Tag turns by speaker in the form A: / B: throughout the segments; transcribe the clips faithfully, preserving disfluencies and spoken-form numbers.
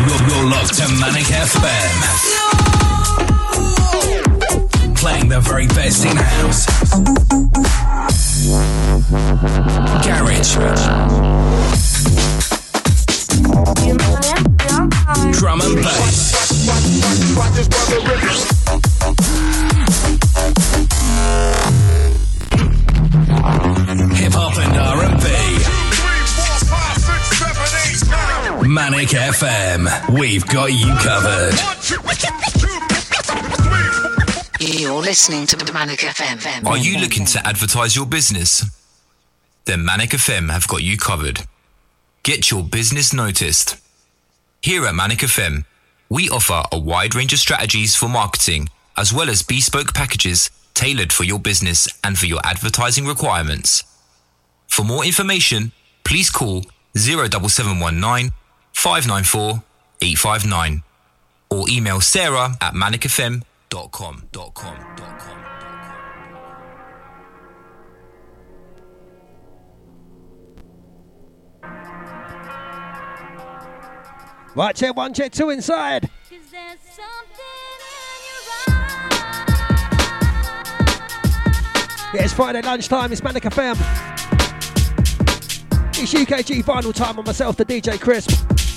A: You're locked to Manic F M. Playing the very best in house, garage, drum and bass, hip hop and R and B. Manic F M, we've got you covered.
B: You're listening to Manic F M.
C: Are you looking to advertise your business? Then Manic F M have got you covered. Get your business noticed. Here at Manic F M, we offer a wide range of strategies for marketing, as well as bespoke packages tailored for your business and for your advertising requirements. For more information, please call zero seven seven one nine, five nine four, eight five nine or email Sarah at manic f m dot com.
D: Right, check one, check two inside. Yeah, it's Friday lunchtime, it's Manic F M. It's U K G final time on myself, the D J Crisp.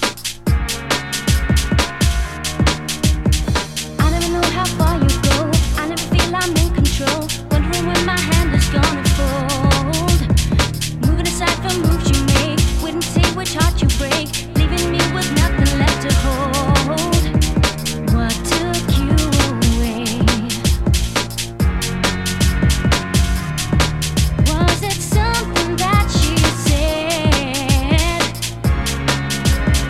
E: I never know how far you go. I never feel I'm in control. Wondering when my hand is gonna fold. Moving aside from moves you make, wait and see which heart you break, leaving me with nothing left to hold. What took you away? Was it something that she said?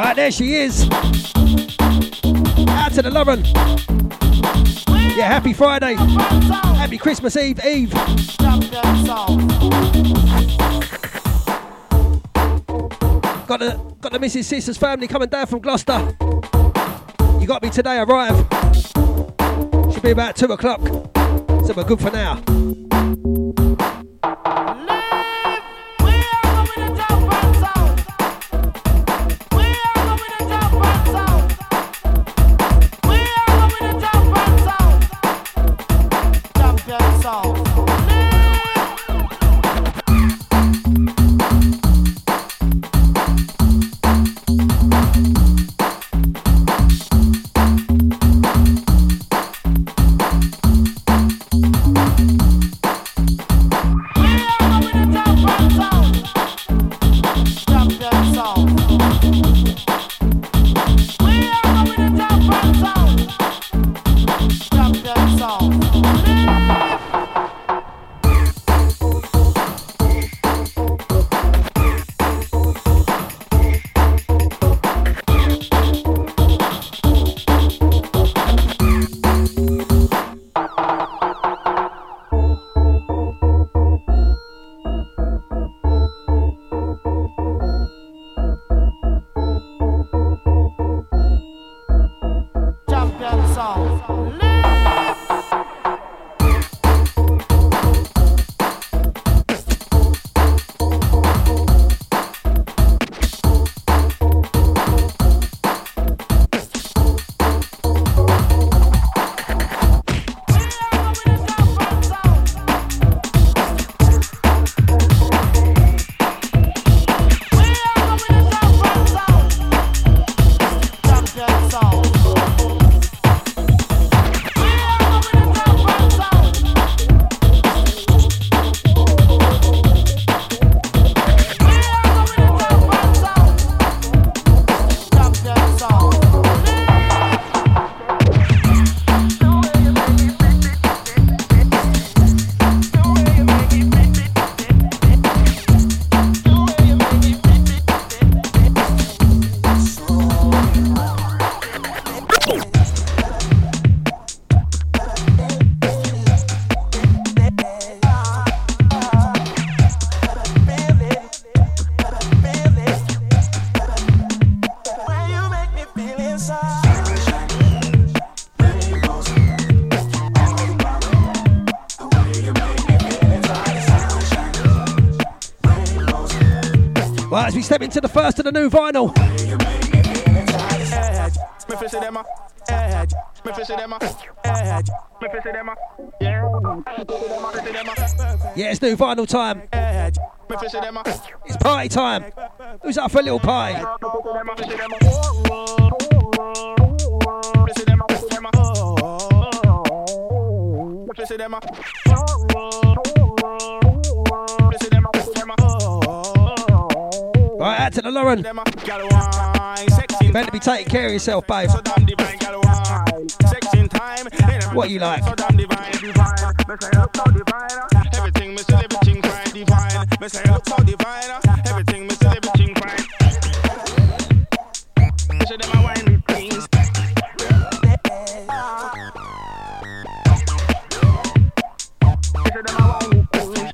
D: Right, there she is. Out to the Lauren. Yeah, happy Friday. Happy Christmas Eve, Eve. Got the got the Missus Sisters family coming down from Gloucester. You got me today, arrive. Should be about two o'clock. So we're good for now. Right, as we step into the first of the new vinyl. Yeah, it's new vinyl time. It's party time. Who's up for a little party? Right, out to the Lauren. You better be taking care of yourself, babe. What you like?
F: Everything, Mister Everything fine, divine. Mister look so divine. Everything, Mister Everything fine. Mister them a wine with things. Mister them a wine with things.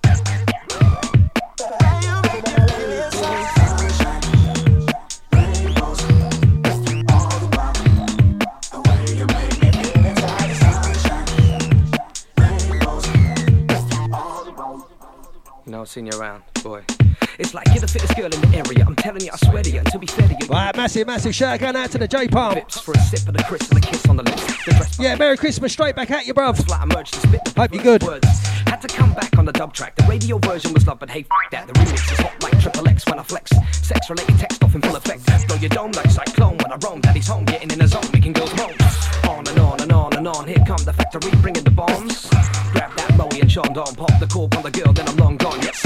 G: You know, I've seen you around, boy. It's like you're the fittest girl in the area. I'm telling you, I swear to you, to be fair to you.
D: Right, massive, massive shout going out to the J Palm.
G: For a sip of the crisp and a kiss on the lips. The dress
D: yeah, Merry Christmas, straight back at you, bruv.
G: Like I merged to spit the
D: Hope you're good.
G: Words. Had to come back on the dub track. The radio version was love, but hey, f that. The remix is hot like triple X when I flex. Sex-related text off in full effect. Blow your dome like cyclone when I roam. Daddy's home, getting in the zone, making girls moan. On and on and on and on. Here come the factory, bringing the bombs. Grab that Bowie and Sean Don, pop the cork on the girl, then I'm long gone. Yes.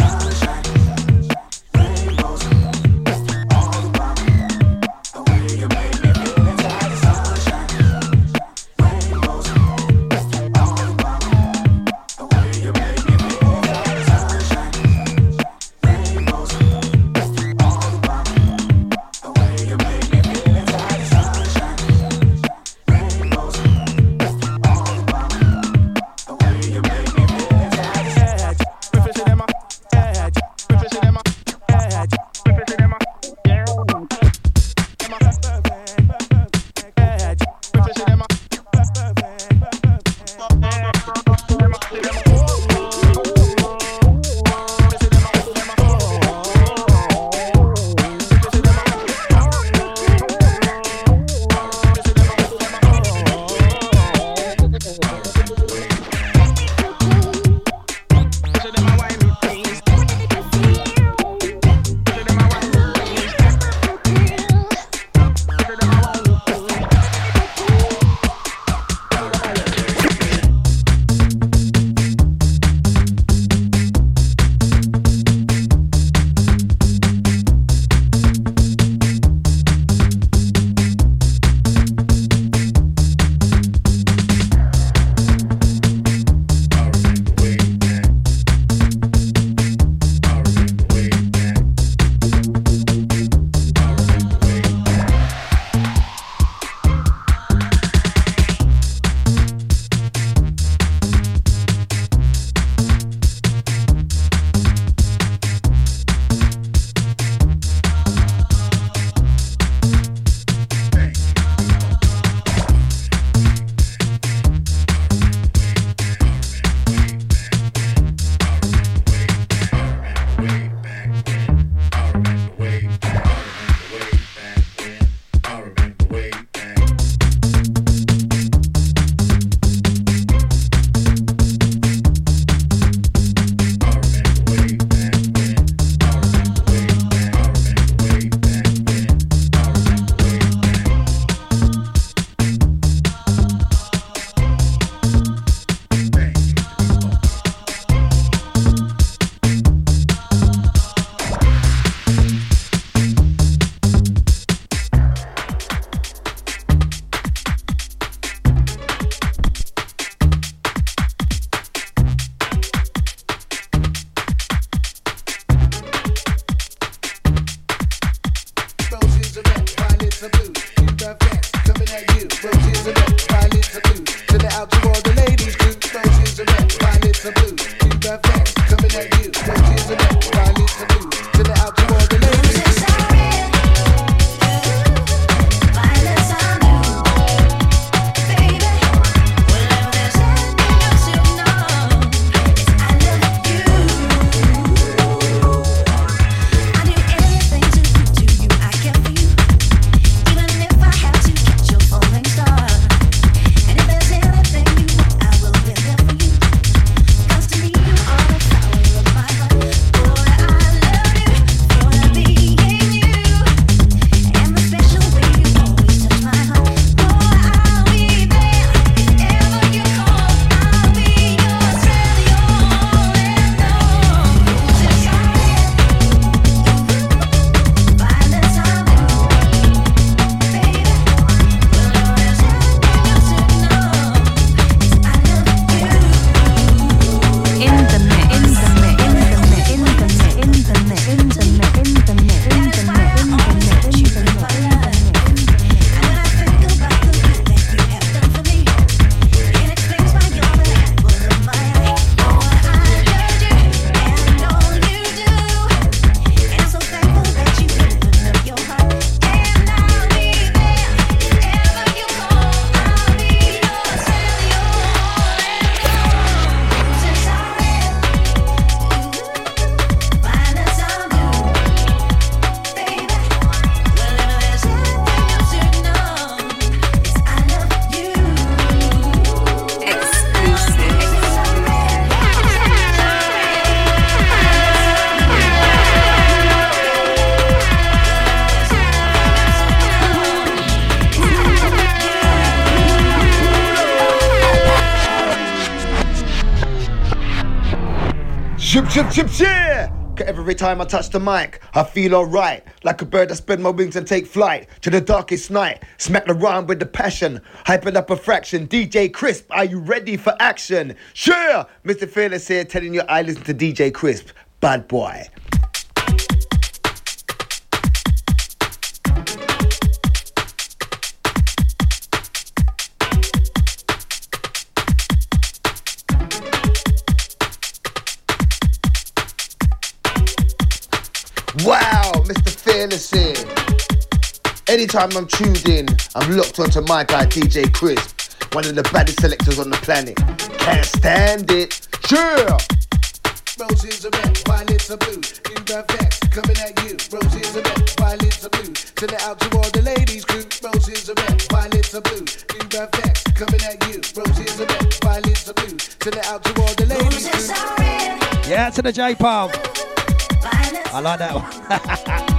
H: Ship, ship, ship, ship! Every time I touch the mic, I feel alright. Like a bird, I spread my wings and take flight to the darkest night. Smack the rhyme with the passion, hype it up a fraction. D J Crisp, are you ready for action? Sure! Mister Fearless here, telling you I listen to D J Crisp. Bad boy. Wow, Mister Fearless here. Anytime I'm tuned in, I'm locked onto my guy D J Crisp, one of the baddest selectors on the planet. Can't stand it. Sure.
I: Roses are red, violets are blue. New effects coming at you. Roses are red, violets are blue. Send it out to all the ladies crew. Roses are red, violets are blue. New effects coming at you. Roses are red, violets are blue. Send it out to all the ladies crew.
D: Yeah, to the J Palm. I like that one.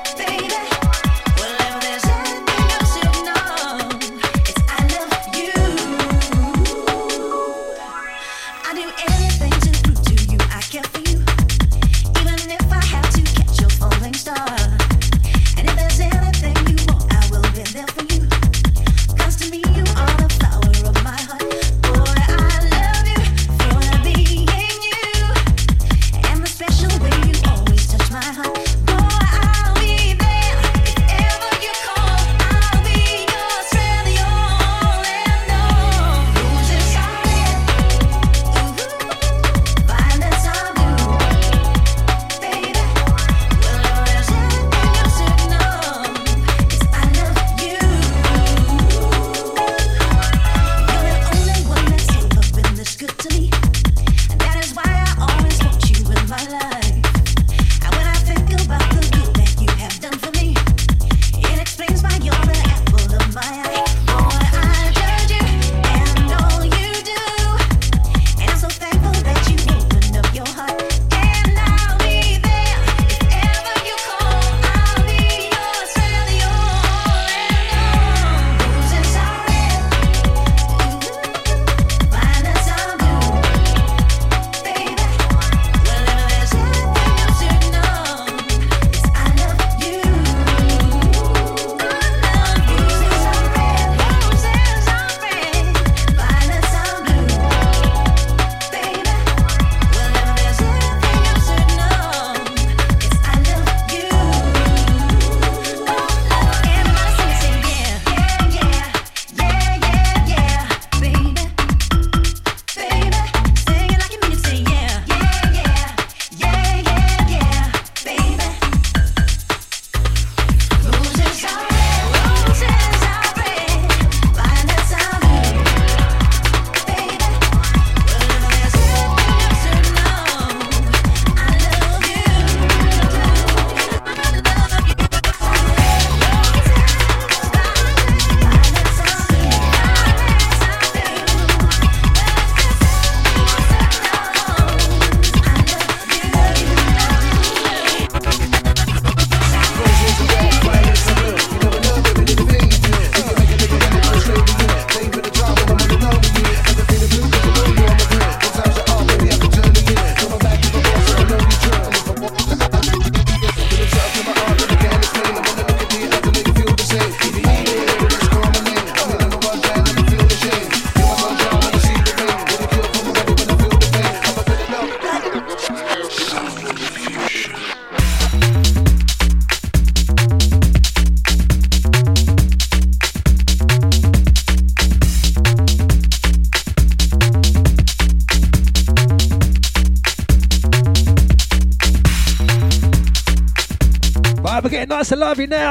D: Nice to love you now.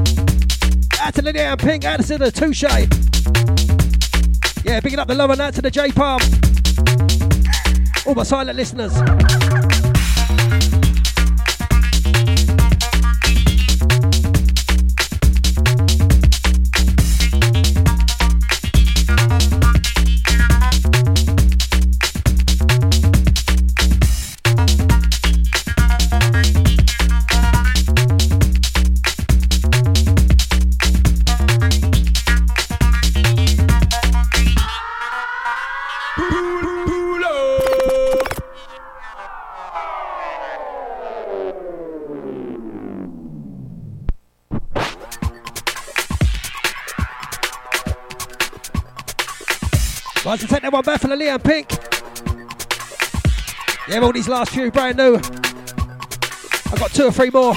D: Out to Lydia and Pink, out to the Touche. Yeah, picking up the love and out to the J Palm. All my silent listeners. Right, to take that one back for the Leon Pink. Yeah, all these last few brand new. I got two or three more.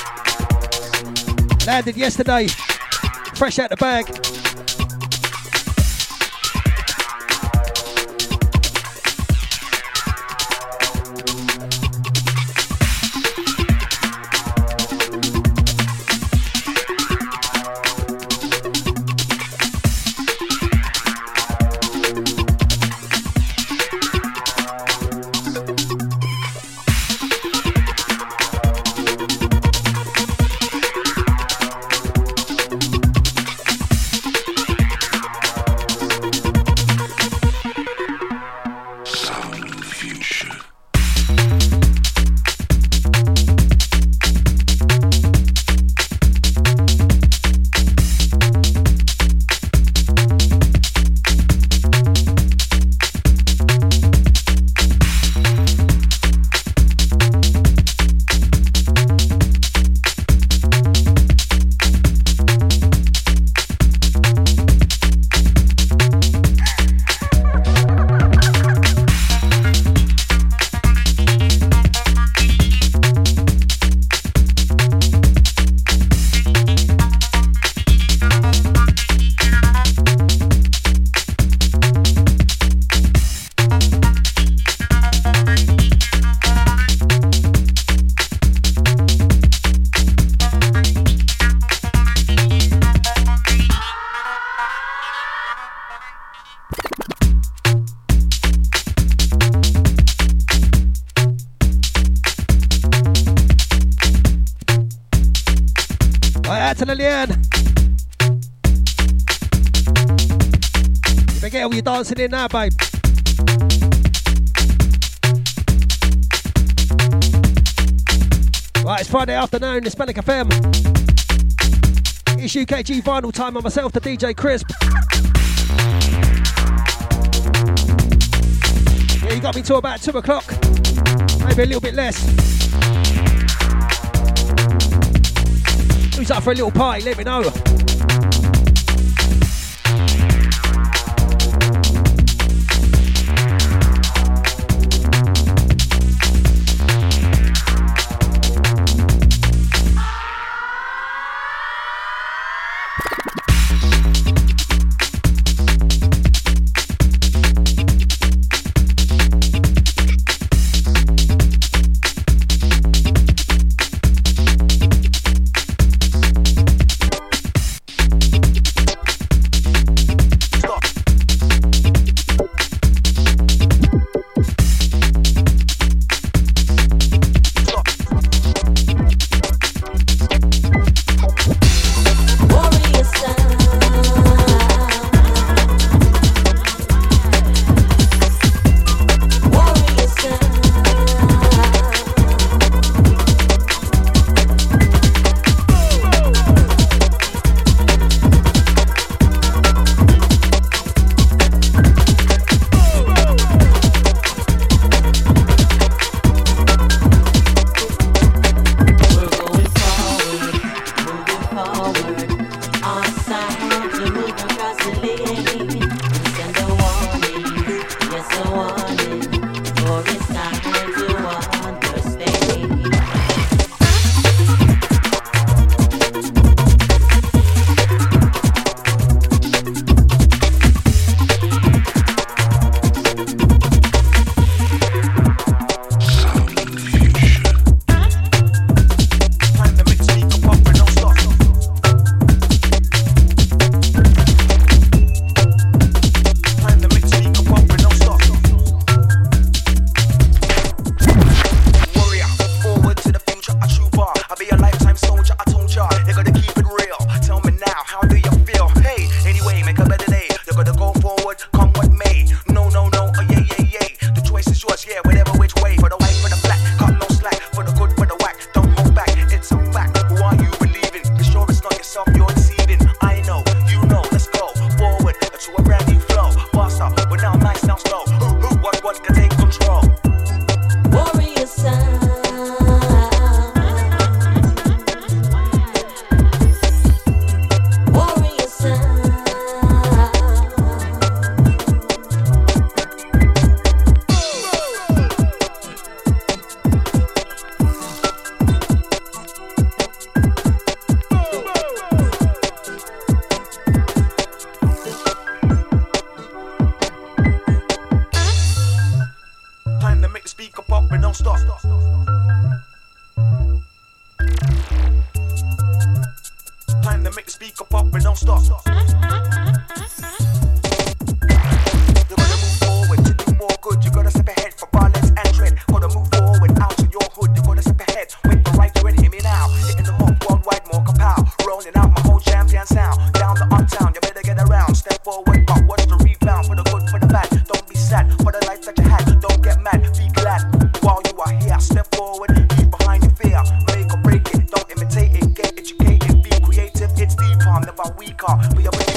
D: Landed yesterday. Fresh out the bag. To Lillian. You forget all you're dancing in now, babe. Right, it's Friday afternoon, Hispanic F M. It's U K G vinyl time on myself, the D J Crisp. Yeah, you got me till about two o'clock. Maybe a little bit less. Who's up for a little party? Let me know.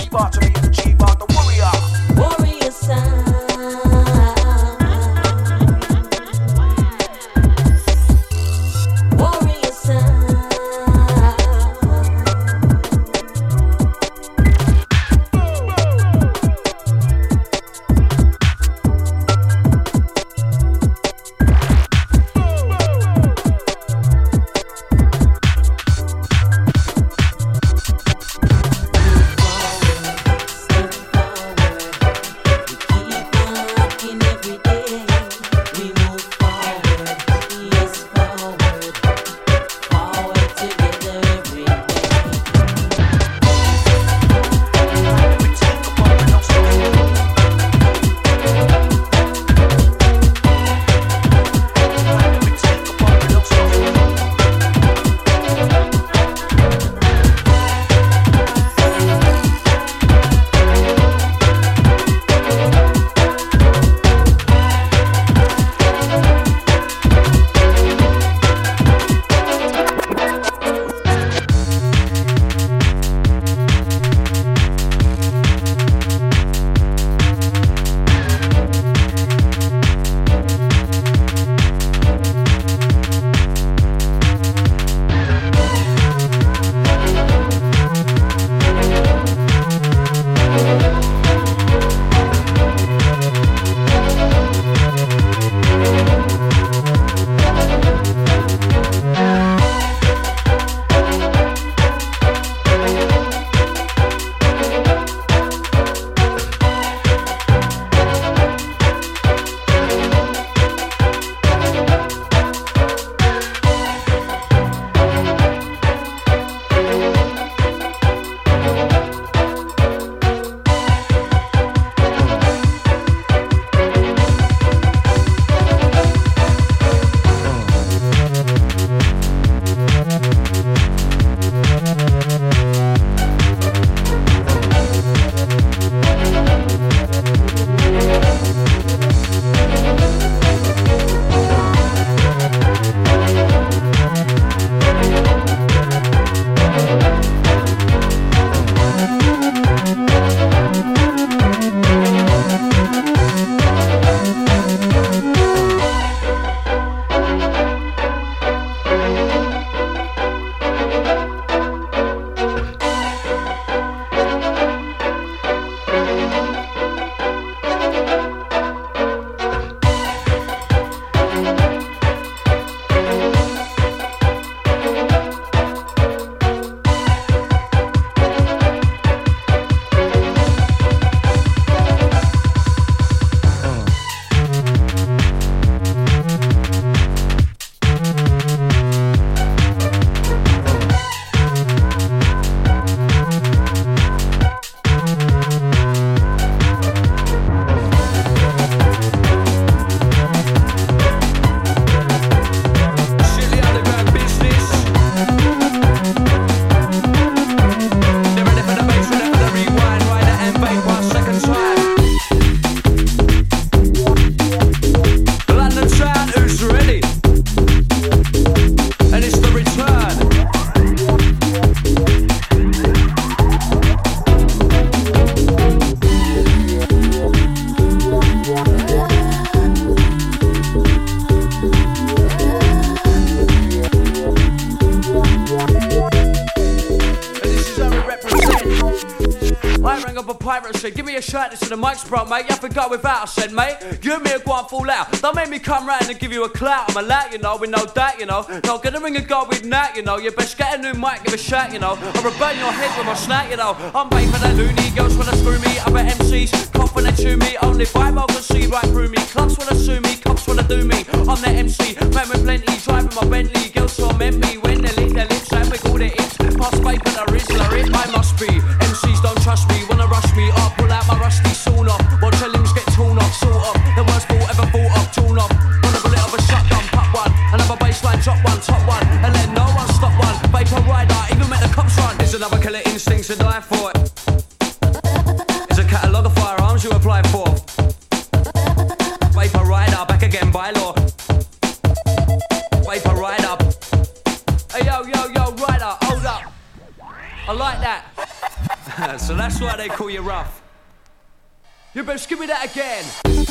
J: part to me and achieve art, the warrior.
K: Warrior sound. Warrior sound.
L: Shit. Give me a shirt to the mic's bro, mate. You have to go without a said, mate. You and me are going fall out. Don't make me come round and give you a clout. I'm a lat, you know, with no doubt, you know. Not gonna ring a go with Nat, you know. You best get a new mic, give a shout, you know. Or I'll burn your head with my snack, you know. I'm paid for that loony. Girls wanna screw me. Other M Cs cough when they chew me. Only five I can see right through me. Clubs wanna sue me. Cops wanna do me. I'm the M C, man with plenty. Driving my Bentley. Girls torment me when they lick their lips and we call it it. Pass paper, the Rizzler, it I must be. M Cs don't trust me, wanna rush me up. Pull out my rusty sawn off. Watch your limbs get torn off, sort of. The worst ball ever bought up, torn off. On a bullet of a shotgun, pop one. Another baseline, drop one, top one. And let no one stop one. Vapor rider, even make the cops run. There's another killer instinct to die for it. It's a catalogue of firearms you apply for. Vapor rider, back again by law. Vapor rider. Hey yo, yo, yo, rider, hold up. I like that. So that's why they call you rough. You best give me that again.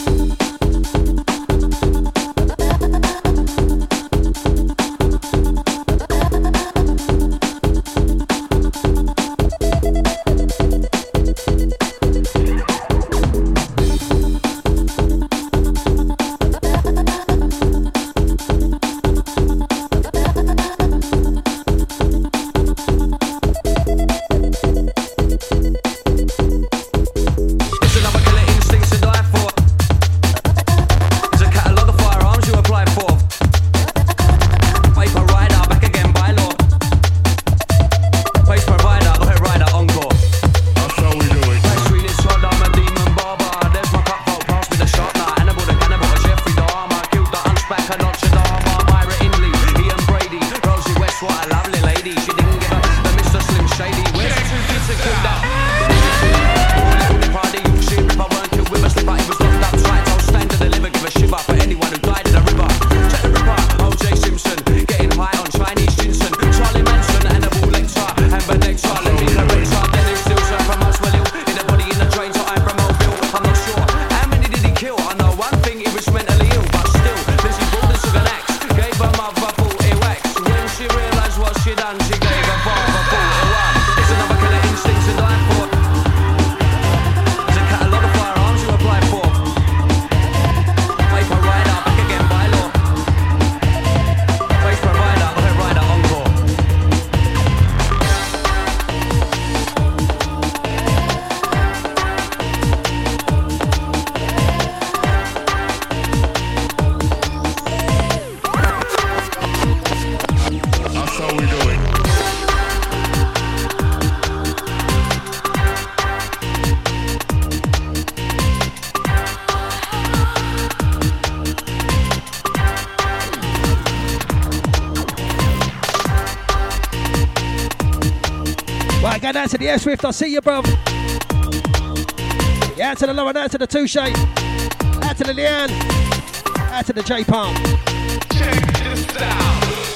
D: To the Air Swift, I see you, bruv. Yeah, out to the Lauren, out to the Touche, out to the Leanne, out to the J Palm.
F: Check this out.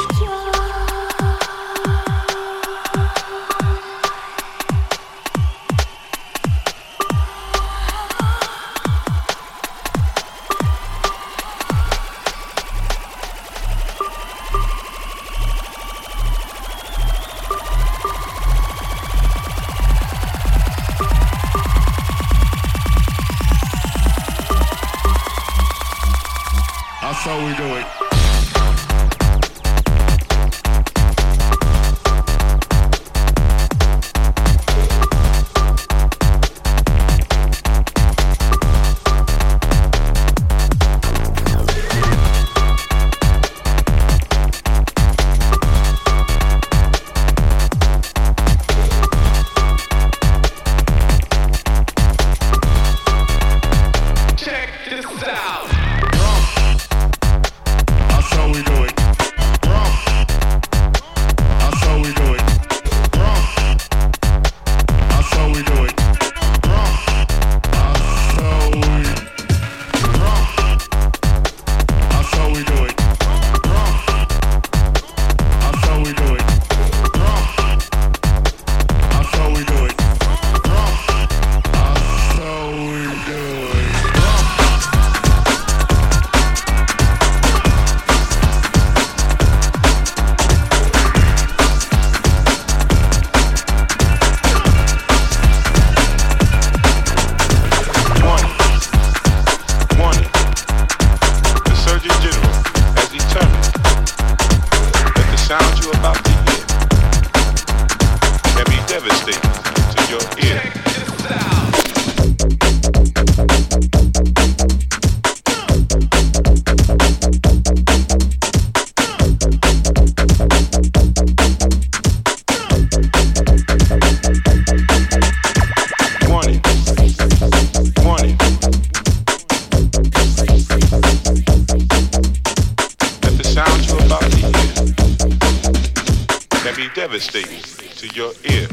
M: That's how we do it.
F: Devastating to your ear.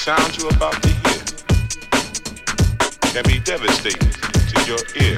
M: sound you're about to hear can be devastating to your ear.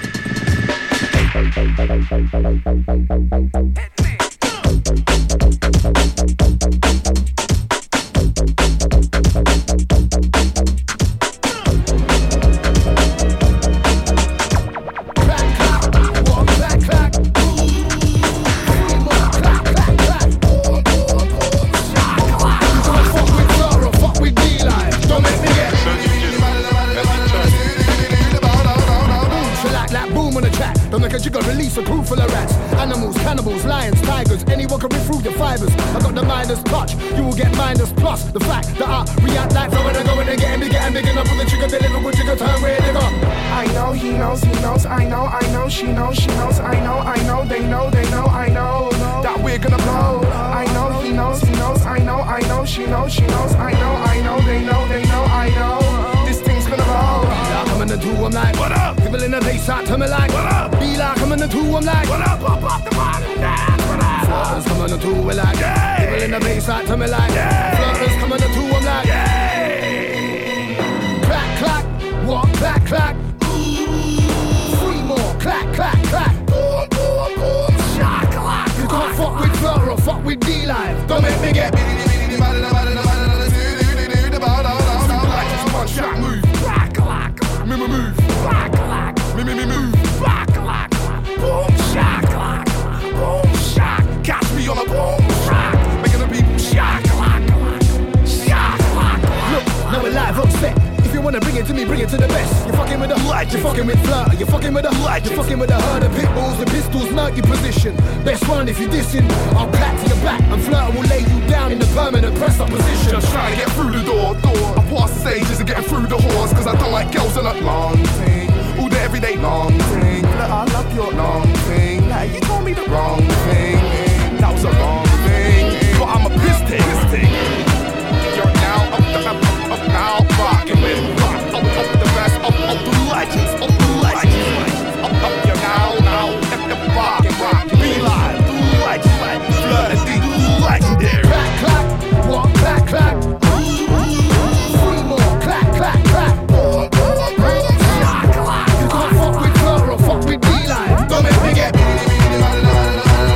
I: Release a crew full of rats, animals, cannibals, lions, tigers. Anyone can rip through your fibers. I got the Midas touch, you will get minus plus. The fact that I react like so when I go and getting big, getting big enough for the trigger, deliver with trigger, turn red, nigga.
N: I know, he knows, he knows, I know, I know, she knows, she knows, I know, I know, they know, they know, I know that we're gonna blow. I know, he knows, he knows, I know, I know, she knows, she knows, I know, I know, they know, they know, I know this thing's gonna blow.
I: I'm in the two, I'm like, what up? People in the bass out to me like, what up? Be like, I'm in the two, I'm like, what up? Pop up the bottom, dance, what up? Flirters come in the two, we're like, yeah. People in the bass out to me like, yeah. Flirters come in the two, I'm like, yeah. Clack, clack, walk, clack, clack. Three more, clack, clack, clack. Boom, boom, boom, shot, clack. You can't fuck with Fleur or fuck with D-Live. Don't make me get one shot move, clack, clack. Me me move, clack, clack. Me me me move, clack, clack. Boom, shack, clack, boom, shack. Catch me on a boom, shack. Making the people shack, clack, shack, clack. Look, now we're live on set. If you wanna bring it to me, bring it to the best. You're fucking with the light, you're fucking with Fleur, you're fucking with the light, you're fucking with the herd of pit bulls, the pistols, not your position. Best one if you're dissing, I'll clap to your back and Fleur will lay you down in the permanent press up position.
N: Just trying to get through the door, door. I pass the stages and getting through the halls, cause I don't like girls on that long thing. All the everyday long thing. Look, I love your long thing. Like you told me the wrong thing. That was a wrong thing. But I'm a piss thing, piss thing. You're now up, up, up, up now, rocking with rock, up, up the best, up, up the legends, up the legends. Up, up, you're now, now, up, up, rocking, rocking, be live, the legend, Fleur the D, legendary. Clack, clack, walk, clack, clack. Three more, clack, clack, clack. Boom, boom, boom, shot, clack. You can't fuck with Fleur or fuck with D-Live. Don't make me get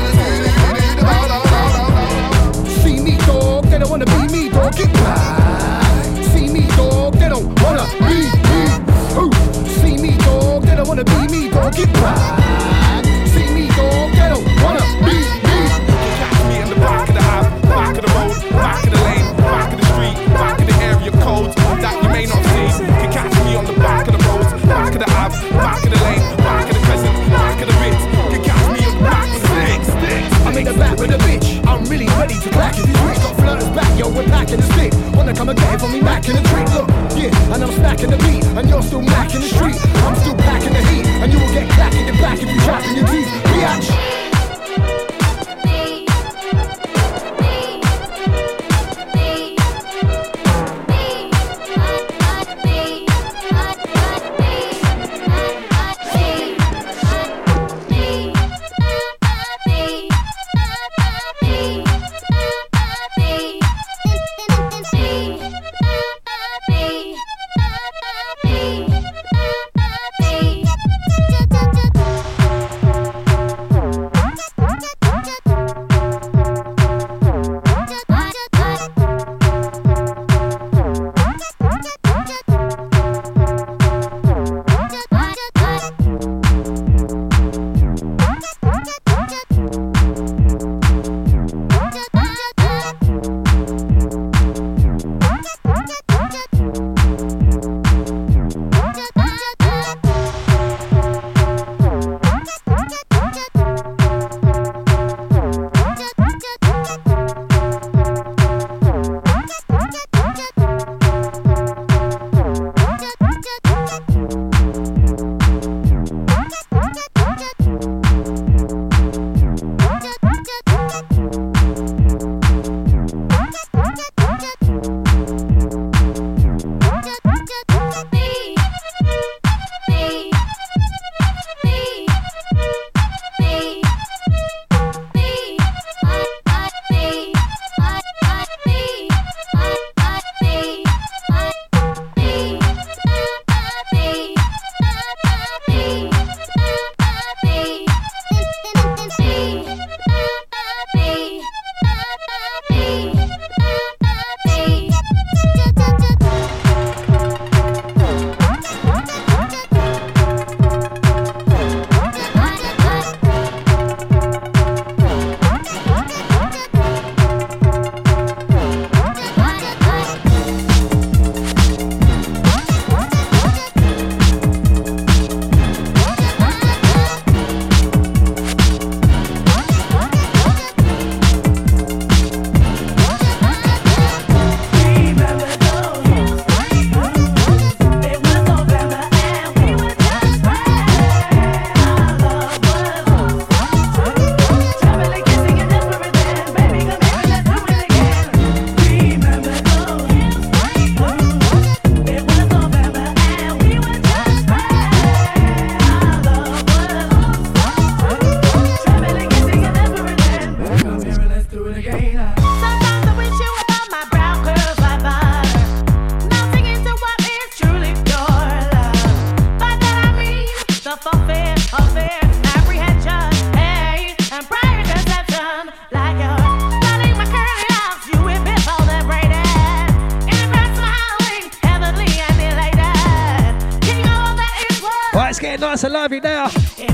D: Nice and lively now.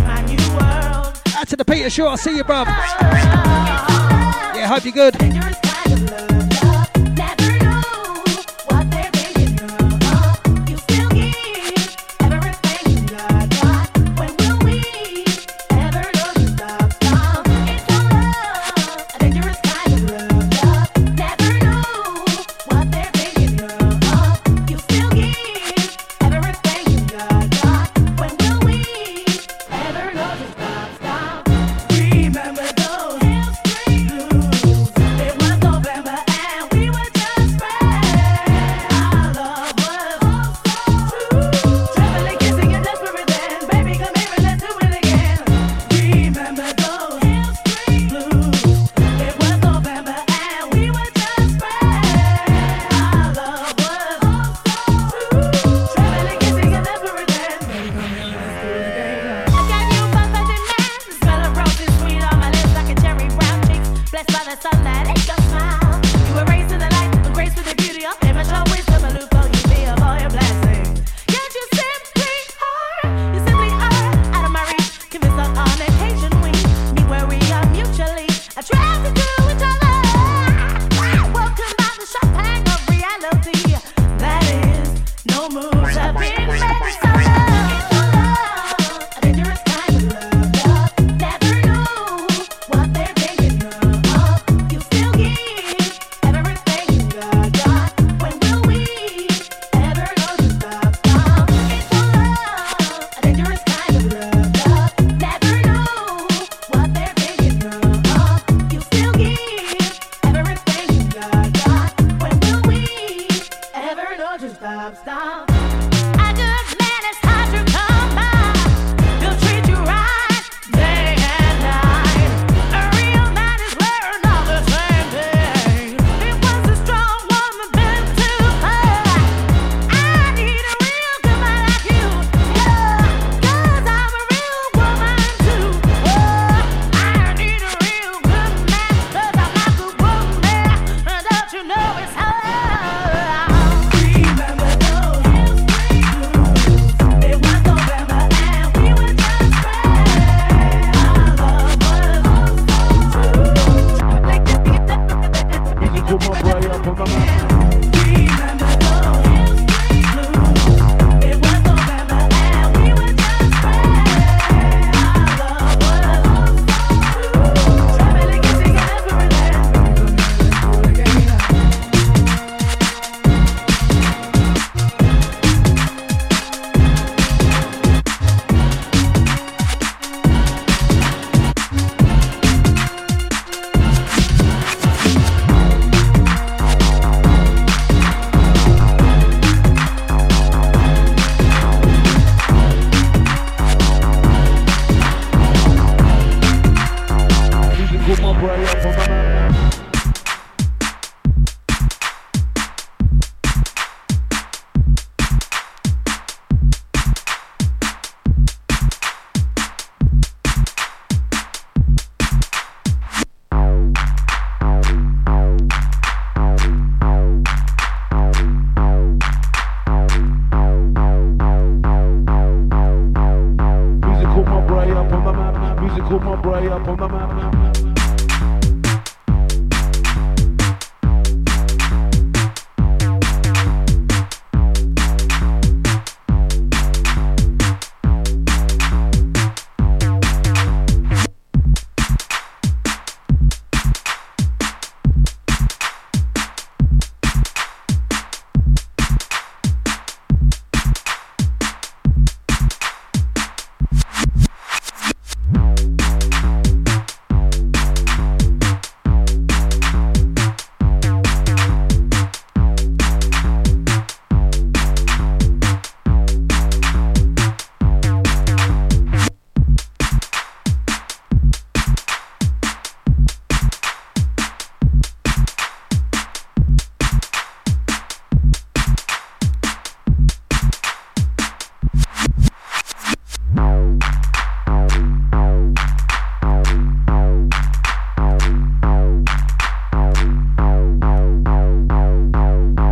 D: Out to the Peter Shaw, I see you, bruv. Yeah, hope you're good.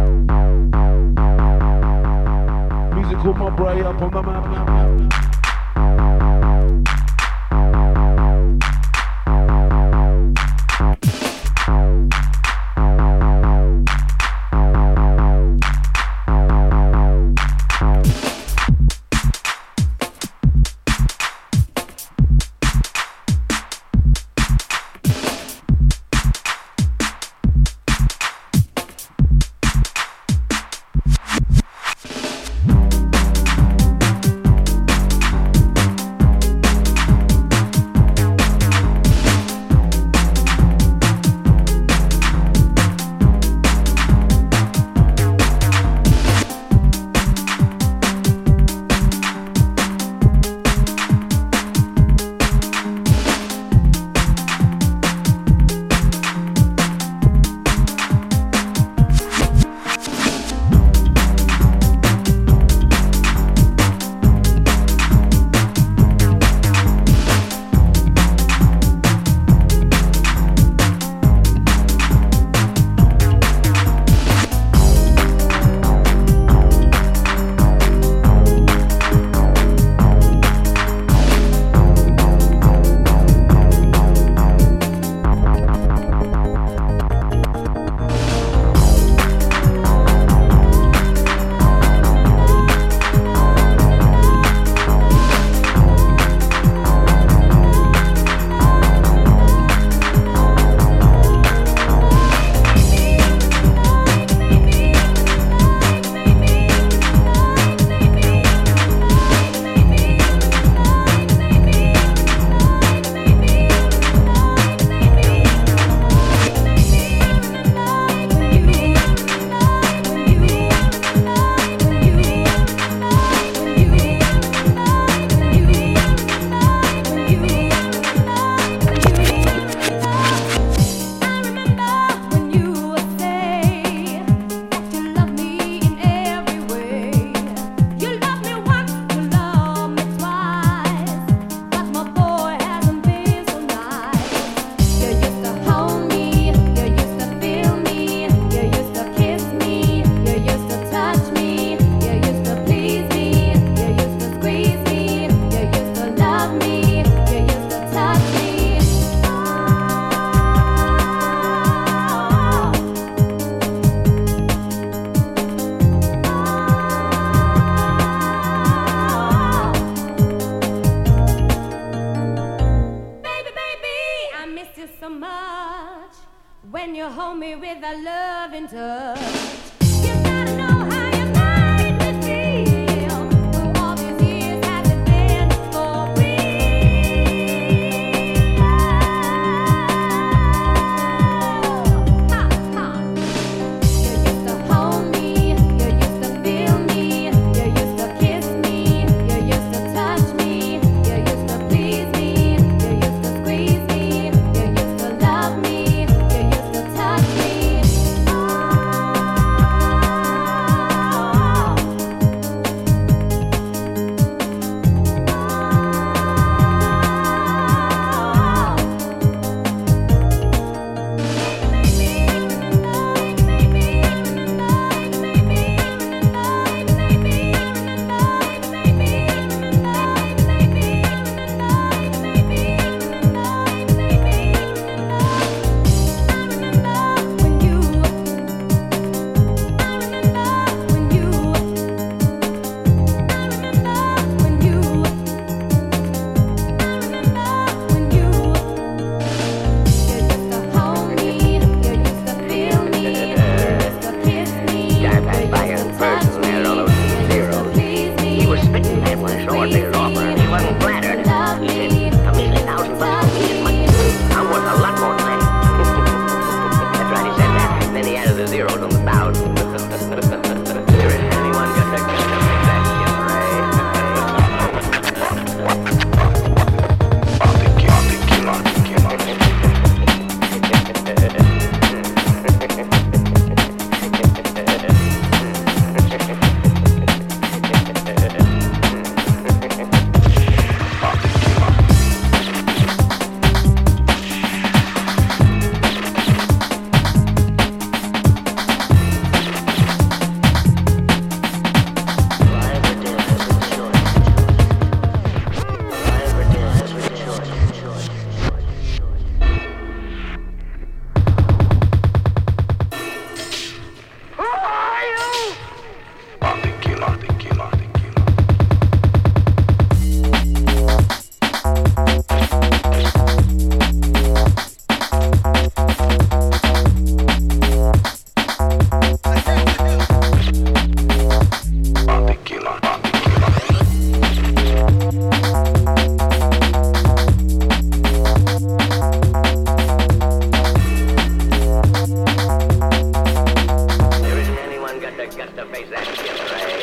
O: Put my brain up on the map. got to face that shit,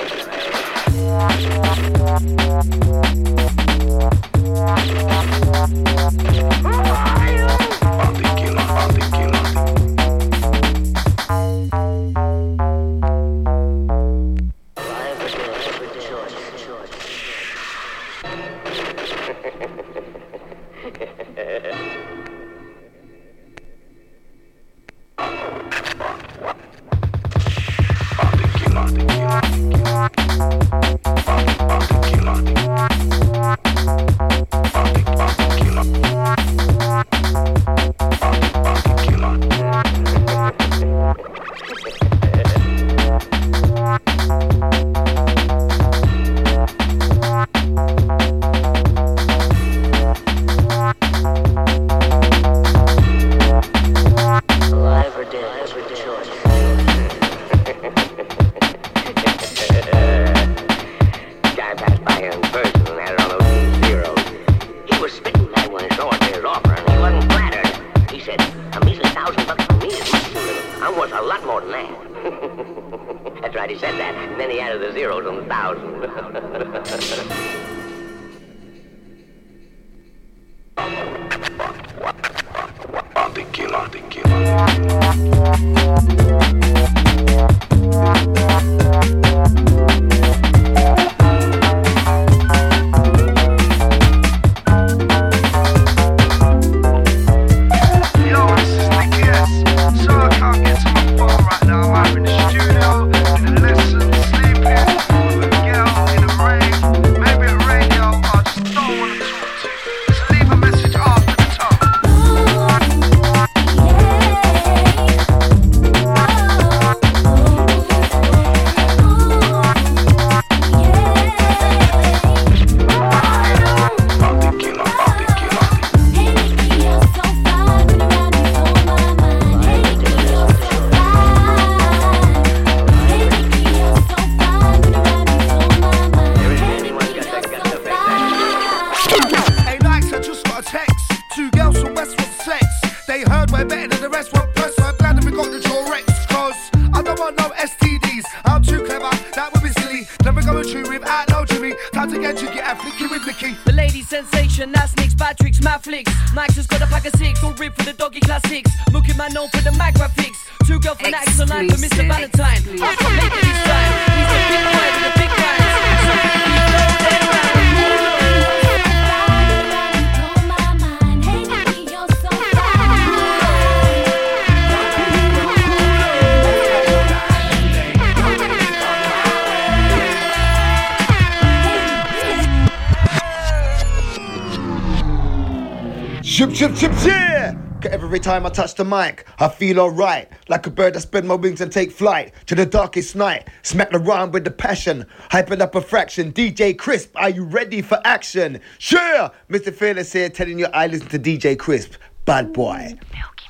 H: Chip, chip, chip, yeah! Every time I touch the mic, I feel alright. Like a bird that spread my wings and take flight to the darkest night. Smack the rhyme with the passion, hype it up a fraction. D J Crisp, are you ready for action? Sure! Mister Fearless here telling you I listen to D J Crisp. Bad boy.
E: Milky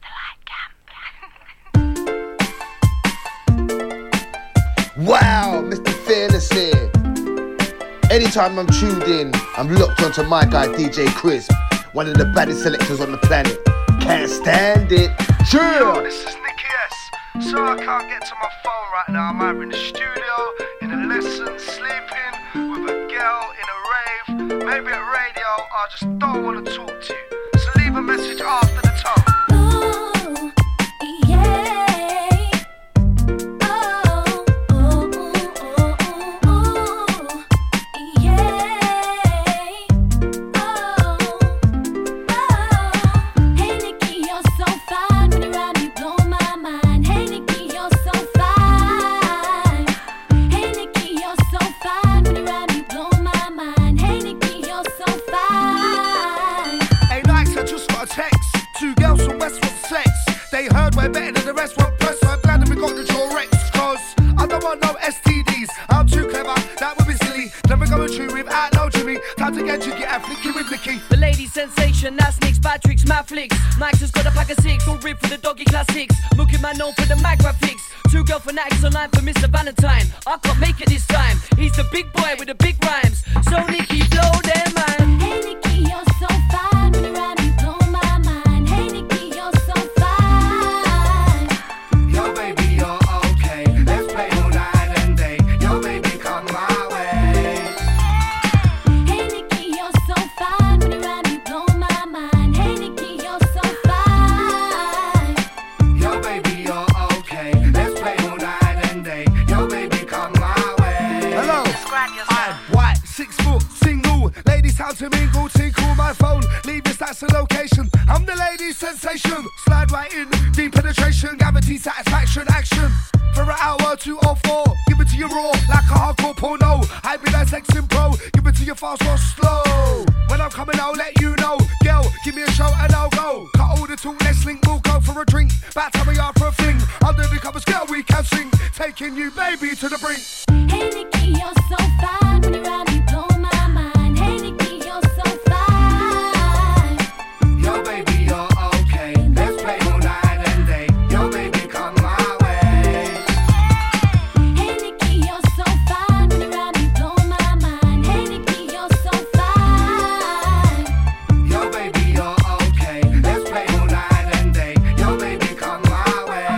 E: Man's the light camp.
H: Wow, Mister Fearless here. Anytime I'm tuned in, I'm locked onto my guy D J Crisp. One of the baddest selectors on the planet. Can't stand it. Sure.
P: Yo, this is Nicky S. So I can't get to my phone right now. I'm either in the studio, in a lesson, sleeping with a girl in a rave, maybe at radio. I just don't want to talk to you. So leave a message after the tone. Better than the rest, one press, so I'm glad that we got the Durex. Cause I don't want no S T Ds, I'm too clever, that would be silly. Never going through without no Jimmy. Time to get jiggy and flicky with Nicky.
Q: The lady sensation, that's Nicks, bad tricks, mad flicks. Max has got a pack of six, all ripped for the doggy classics. Mookie man known for the mag graphics. Two girl fanatics online for Mister Valentine. I can't make it this time, he's the big boy with the big rhymes. So Nicky, blow them man.
E: Hey Nicky, you're so fine. When you ride me, blow my mind. Hey Nicky, you're so fine.
P: Yo baby, you're okay. Let's play all night.
I: time to mingle, tinkle my phone. Leave your stats and location. I'm the lady sensation. Slide right in, deep penetration, gravity, satisfaction, action. For an hour, two or four. Give it to you raw, like a hardcore porno. Hybridized sexing pro. Give it to you fast or slow. When I'm coming, I'll let you know. Girl, give me a show and I'll go. Cut all the talk, let's link. We'll go for a drink. Back time we are for a fling. Under the covers, girl, we can sing. Taking you, baby, to the brink.
E: Hey Nikki, you're so fine. When you're around, you blow my mind. Hey Nikki, you're so fine.
I: Yo, baby, you're okay. Let's play all night and day. Yo, baby, come my way.
E: Hey Nikki, you're so fine. When you're around, you blow my mind. Hey Nikki, you're so fine.
I: Yo, baby, you're okay. Let's play all night and day. Yo, baby, come my way.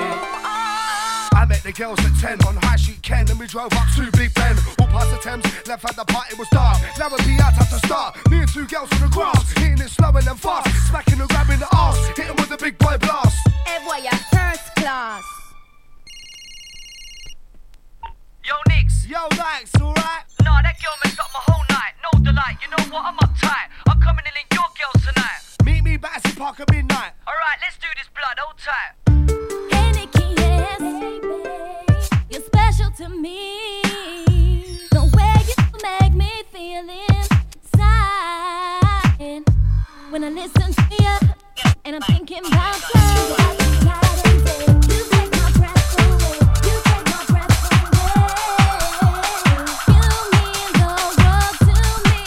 I: I met the girls at ten on High Street Ken, and we drove up to Big Ben. All past the Thames, left at the party was dark. Now we'll be out at the start. Me and two girls on the grass, hitting it slow and then fast, smacking and grabbing the arse, hitting with the big boy blast.
O: Hey boy, you're first class.
Q: Yo, Nix.
I: Yo, Nix, alright?
Q: Nah, that girl messed up my whole night. No delight, you know what? I'm uptight. I'm coming in in your girl tonight.
I: Meet me Battersea Park at midnight.
Q: Alright, let's do this, blood. Hold tight.
E: Hey Nikki, yes, you're special to me. The way you make me feel inside. When I listen to you, and I'm thinking about you. You take my breath away. You take my breath away. You mean the world to me.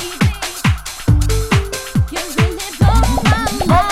E: You really blow my mind.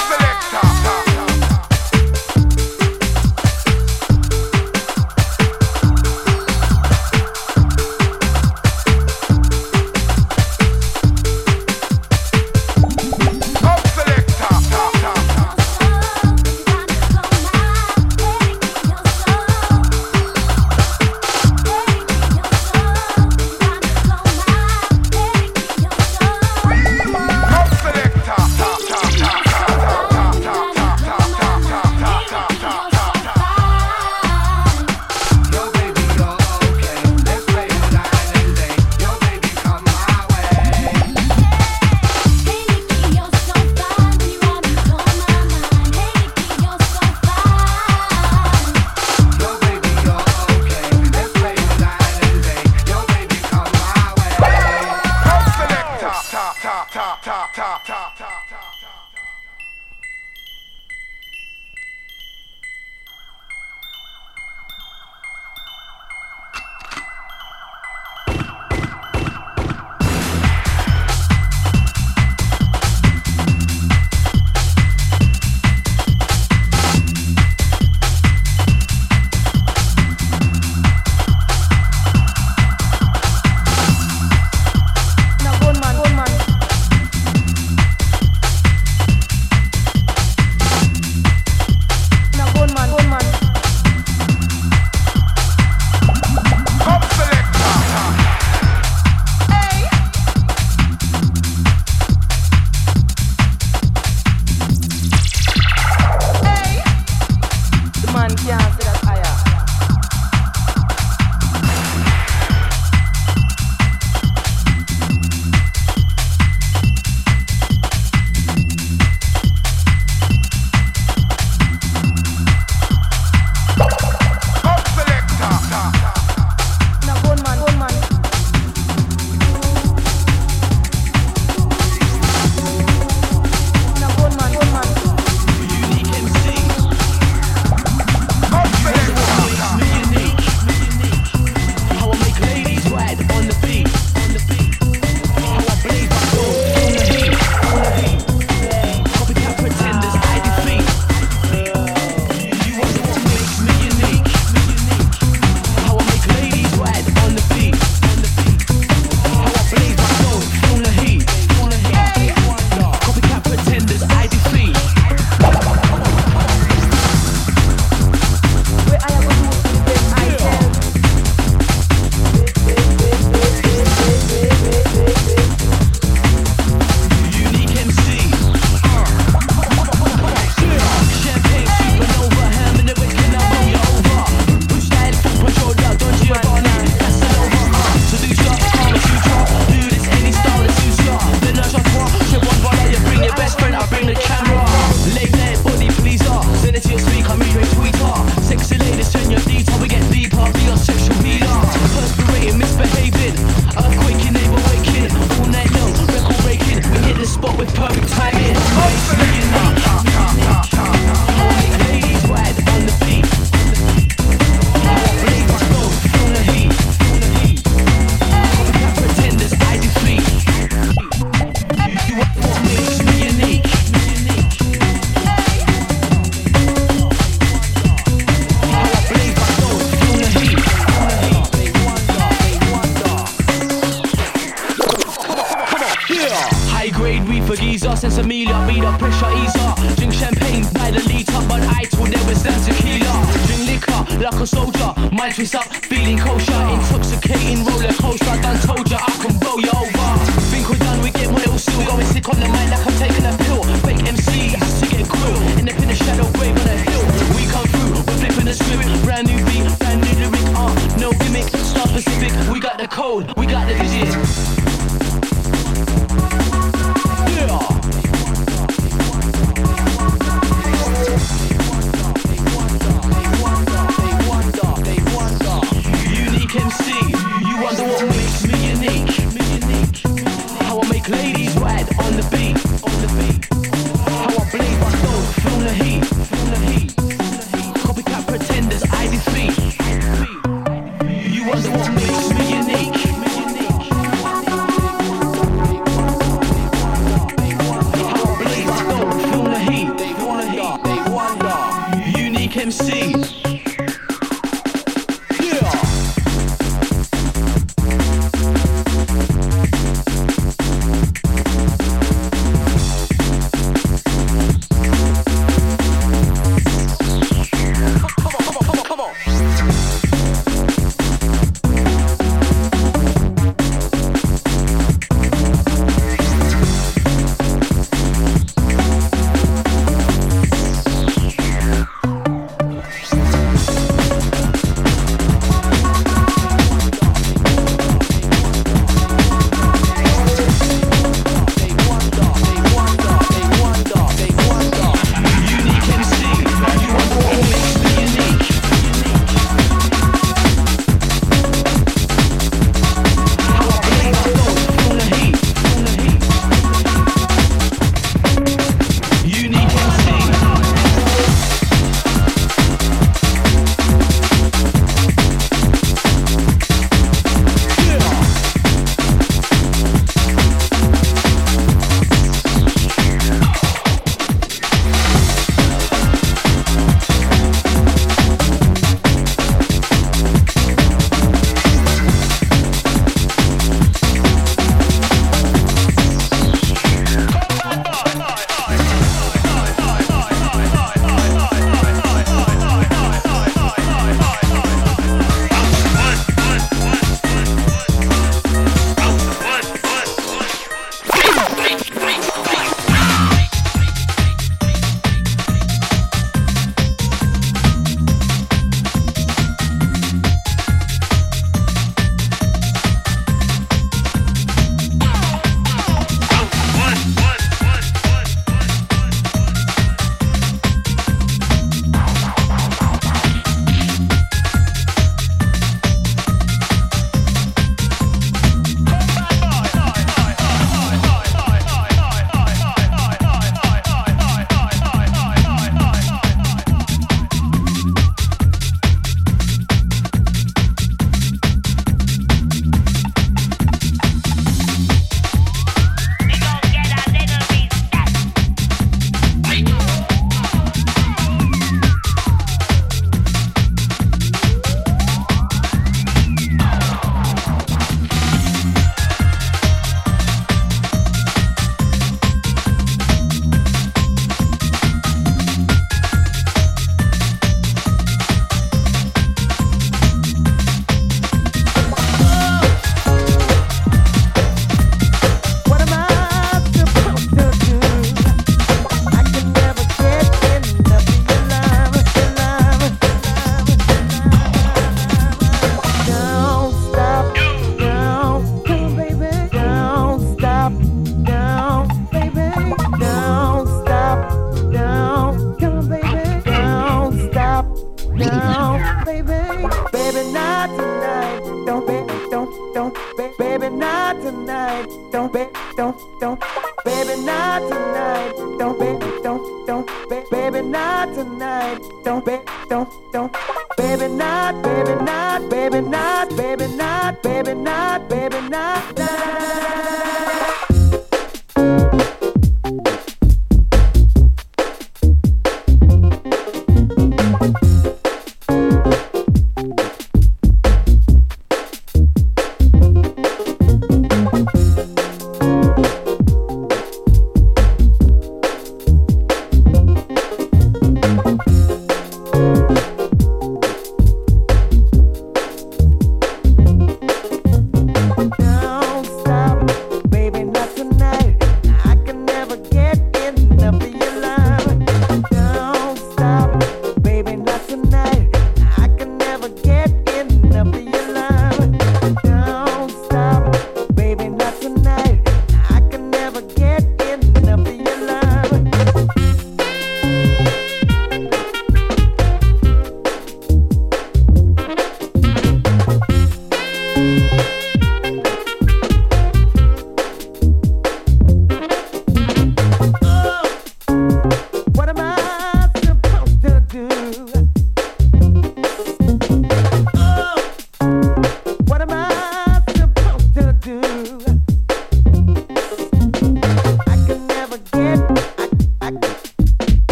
R: a geezer, sense Amelia, be the pressure easer. Drink champagne by the liter, but I told there was them tequila. Drink liquor like a soldier, mind twist up, feeling kosher. Intoxicating roller coaster, done told ya I can blow you over. Think we're done, we get my little still going sick on the mind like I'm taking a pill. Fake M Cs to get grilled, in the pin of shadow grave on a hill. We come through, we're flipping the script, brand new beat, brand new lyric, uh, no gimmick, Star Pacific. We got the code, we got the digit. M C, you wonder what makes me unique. How I make ladies ride on the beat, on the beat. How I believe I don't feel the heat, feel the heat. Copycat pretenders I defeat. You wonder what makes me unique. How I believe I don't feel the heat, they wanna heat, they wonder. Unique M C.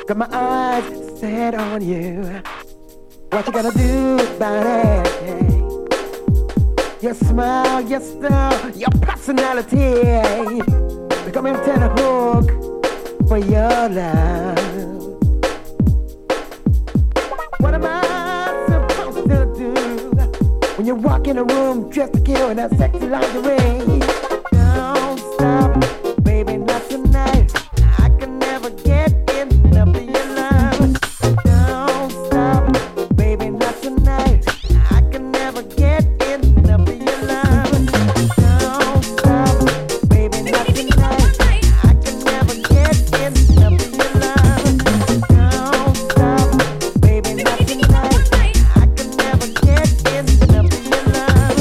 S: Got my eyes set on you. What you gonna do about it? Your smile, your style, your personality. Become a tenor hook for your love. What am I supposed to do when you walk in a room dressed to kill in that sexy lingerie? Don't stop, baby, not tonight. I can never get enough of your love. Don't stop, baby, not tonight. I can never get enough of your love. Don't stop, baby, not tonight. I can never get enough of your love. Don't stop, baby, not tonight. I can never get enough of your love.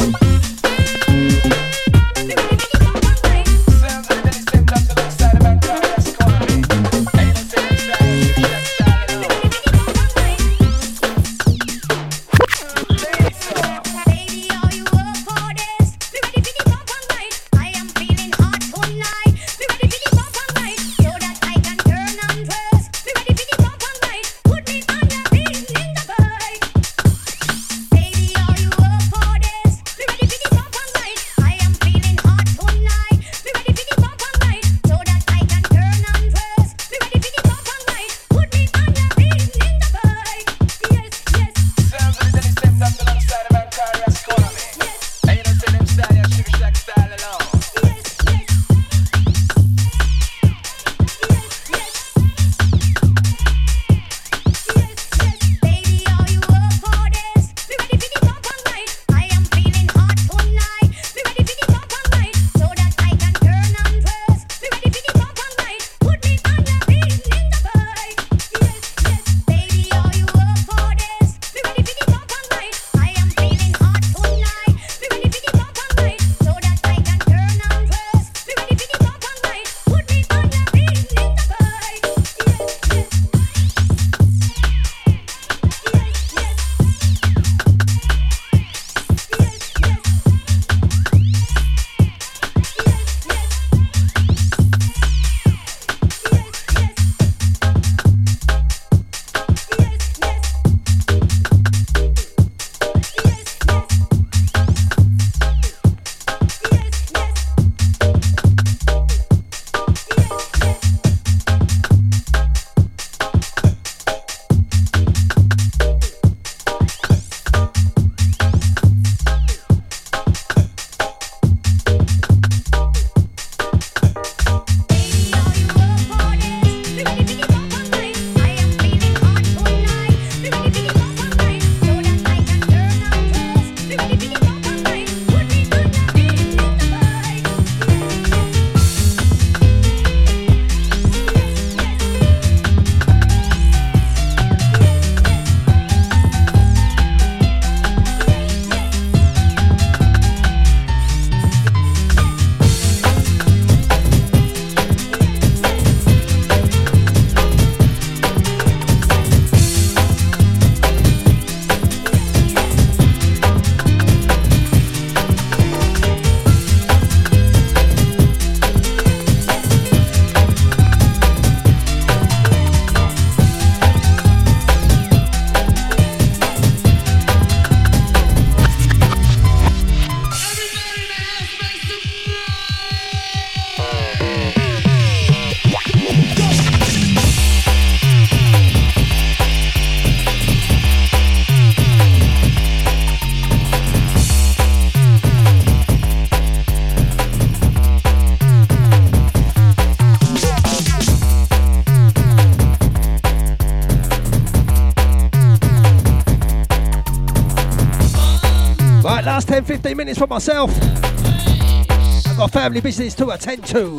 D: Last ten fifteen minutes for myself. I've got family business to attend to.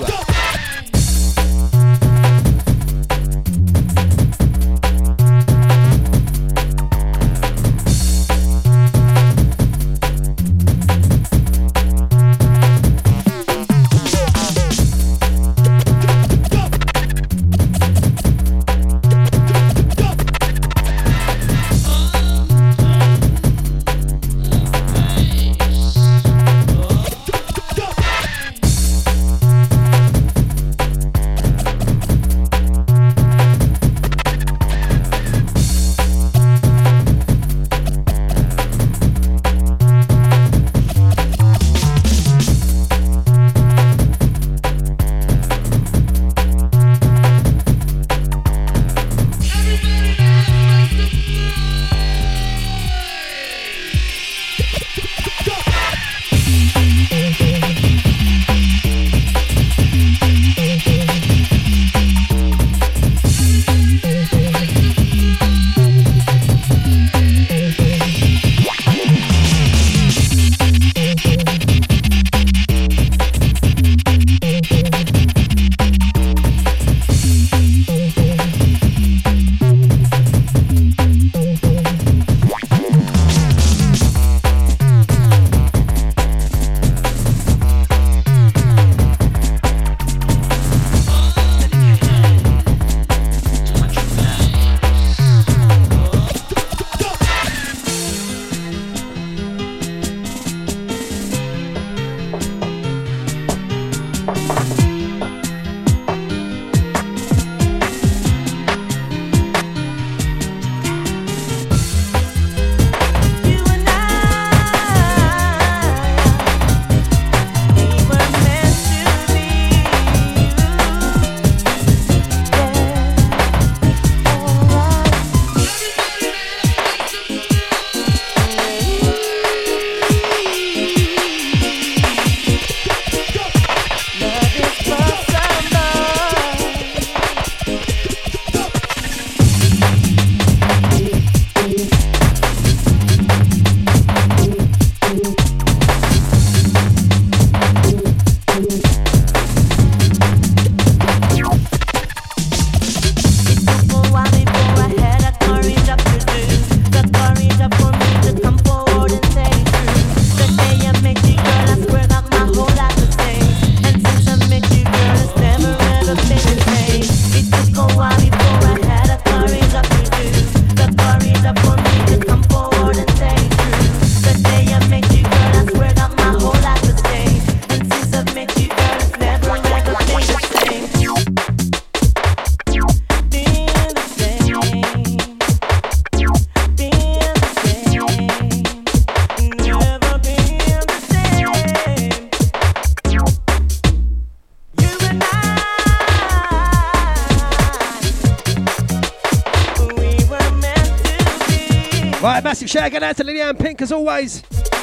D: Right, massive shout out to Lillian Pink as always.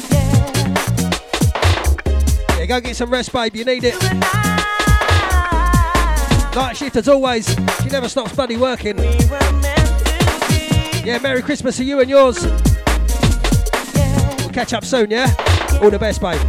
D: Yeah, go get some rest, babe. You need it. Night shift as always. She never stops bloody working. Yeah, Merry Christmas to you and yours. We'll catch up soon, yeah? All the best, babe.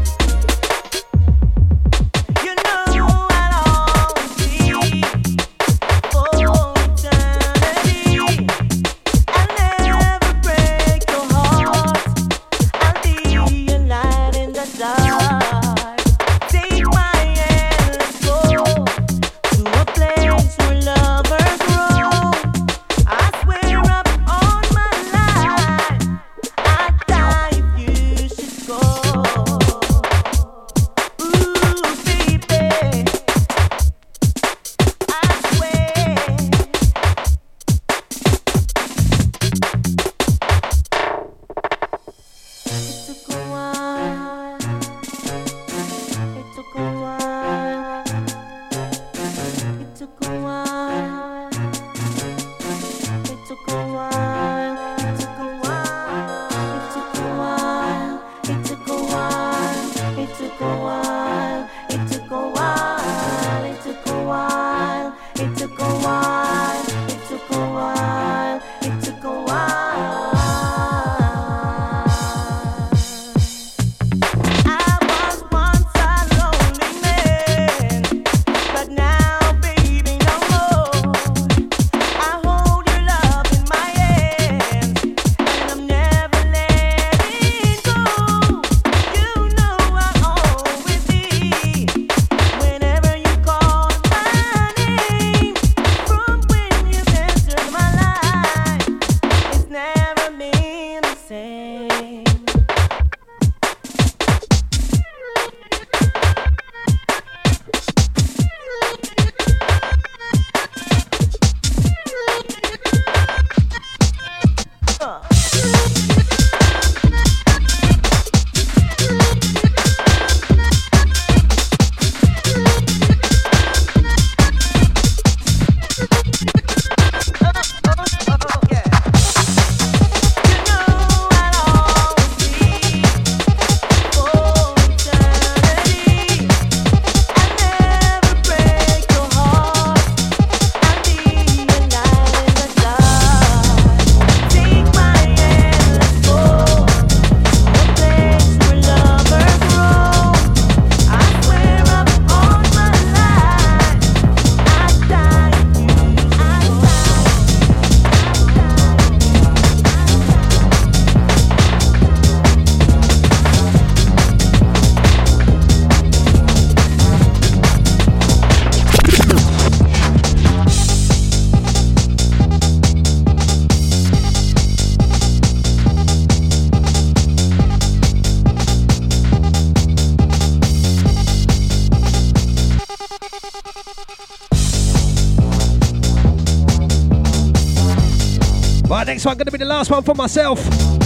D: Next one going to be the last one for myself.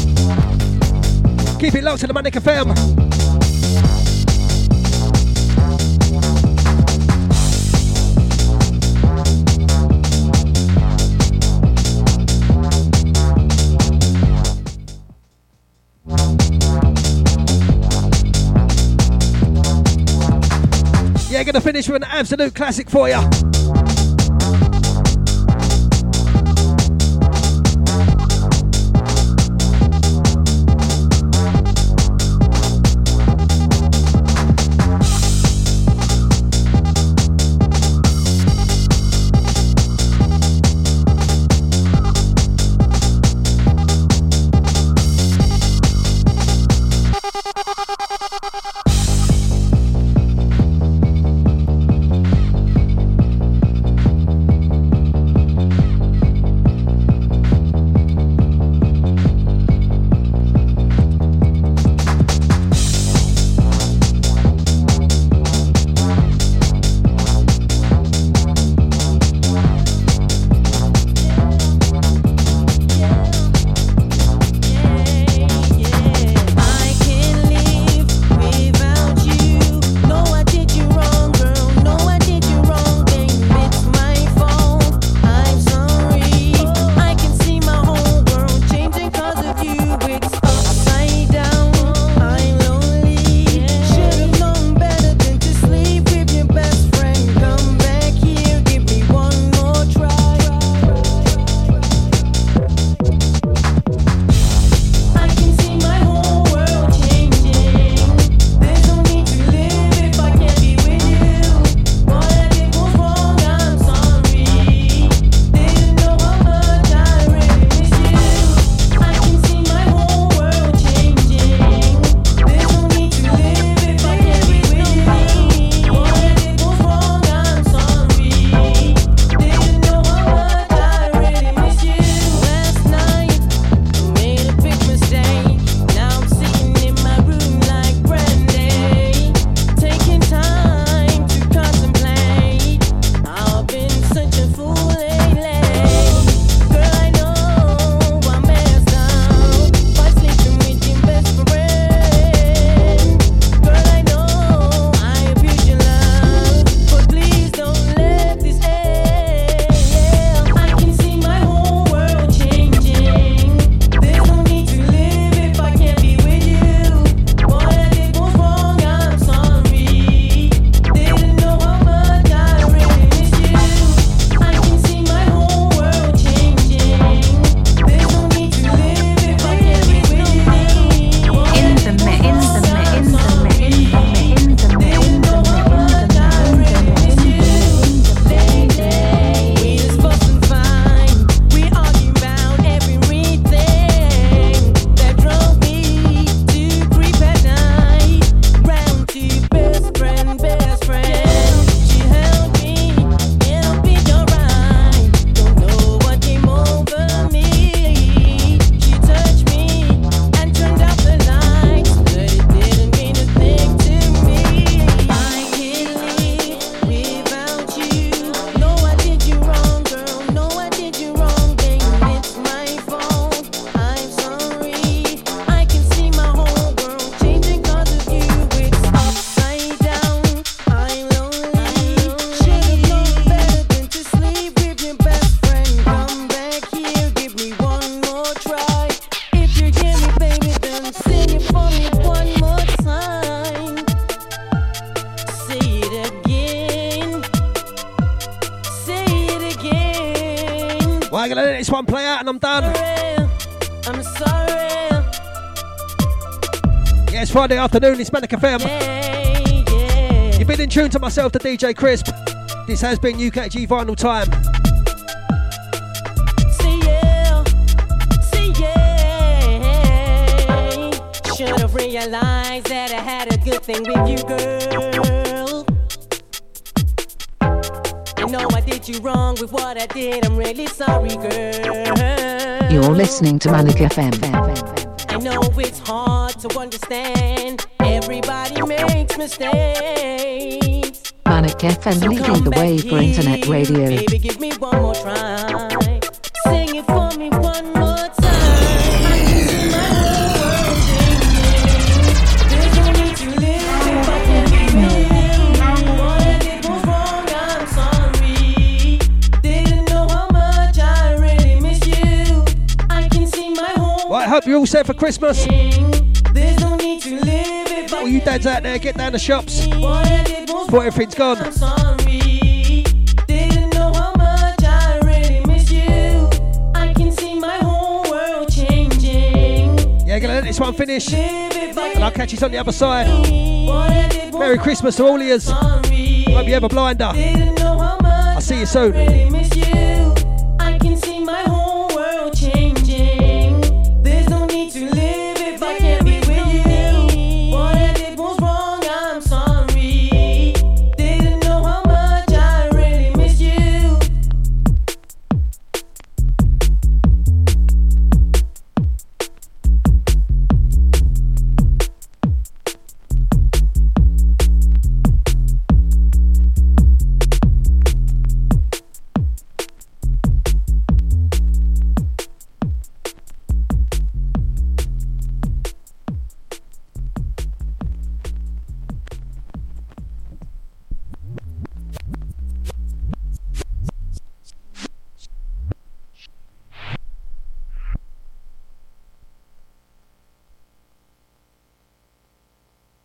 D: Keep it locked to the Manic F M. Yeah, going to finish with an absolute classic for you. gonna let this one play out and I'm done.
K: I'm sorry.
D: Yeah, it's Friday afternoon, it's Manic F M.
K: Yeah, yeah.
D: You've been in tune to myself, the D J Crisp. This has been U K G Vinyl Time.
K: See ya, see ya. Should have realized that I had a good thing with you, girl. I know I did you wrong with what I did. I'm really sorry, girl.
B: You're listening to Manic F M.
K: I know it's hard to understand. Everybody makes mistakes.
B: Manic F M leading the way for internet radio.
K: Baby, give me one more try. Sing it for me one more time. I can see my whole world changing. There's no need to live if I can't be real. What I did was wrong, I'm sorry. Didn't know how much I really miss you. I can see my whole
D: Right, hope you're all set for Christmas.
K: There's no need to live if I
D: All you dads out there, get down the shops
K: What I did was
D: before everything's gone.
K: I'm sorry. Didn't know how much I really miss you. I can see my whole world changing.
D: Yeah, gonna let this one finish. And I'll catch you on the other side.
K: What I did was
D: Merry Christmas to all of yous.
K: sorry.
D: Hope you have a blinder.
K: Didn't know how much
D: I'll see you soon.
K: I really miss you.